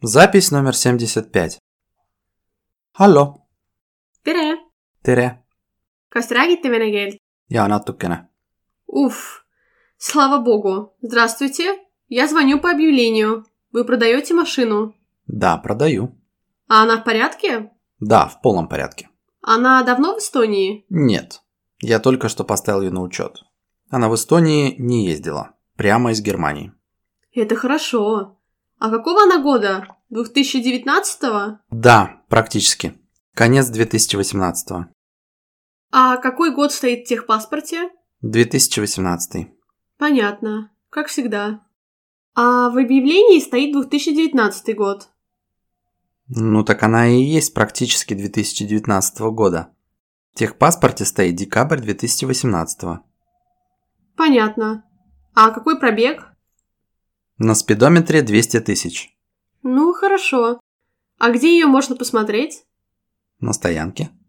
Запись номер 75. Hallo, tere! tere Kas te räägite vene keelt? ja natukene. Слава богу! Здравствуйте! Я звоню по объявлению. Вы продаете машину? Да, продаю. А она в порядке? Да, в полном порядке. Она давно в Эстонии? Нет, я только что поставил ее на учет. Она в Эстонии не ездила. Прямо из Германии. Это хорошо. А какого она года? 2019-го? Да, практически. Конец 2018. А какой год стоит в техпаспорте? 2018. Понятно. Как всегда. А в объявлении стоит 2019 год. Ну так она и есть практически 2019 года. В техпаспорте стоит декабрь 2018. Понятно. А какой пробег? На спидометре 200 тысяч. Ну, хорошо. А где ее можно посмотреть? На стоянке.